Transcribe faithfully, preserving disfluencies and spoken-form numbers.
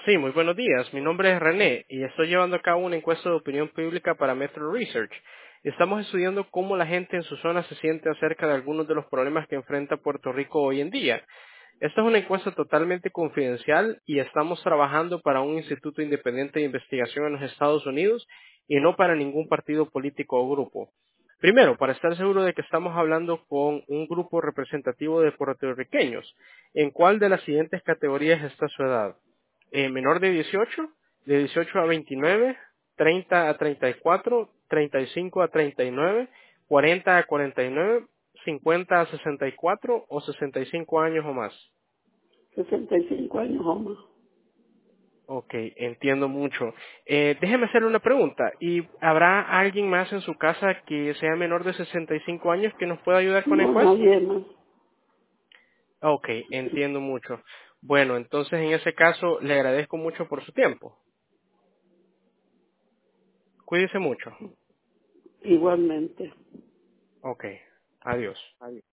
Sí, muy buenos días. Mi nombre es René y estoy llevando a cabo una encuesta de opinión pública para Metro Research. Estamos estudiando cómo la gente en su zona se siente acerca de algunos de los problemas que enfrenta Puerto Rico hoy en día. Esta es una encuesta totalmente confidencial y estamos trabajando para un instituto independiente de investigación en los Estados Unidos y no para ningún partido político o grupo. Primero, para estar seguro de que estamos hablando con un grupo representativo de puertorriqueños, ¿en cuál de las siguientes categorías está su edad? Eh, menor de dieciocho, de dieciocho a veintinueve, treinta a treinta y cuatro, treinta y cinco a treinta y nueve, cuarenta a cuarenta y nueve, cincuenta a sesenta y cuatro o sesenta y cinco años o más. sesenta y cinco años o más. Ok, entiendo mucho. Eh, déjeme hacerle una pregunta. ¿Y habrá alguien más en su casa que sea menor de sesenta y cinco años que nos pueda ayudar con la No, encuesta? nadie más. Ok, entiendo mucho. Bueno, entonces en ese caso le agradezco mucho por su tiempo. Cuídese mucho. Igualmente. Ok, adiós.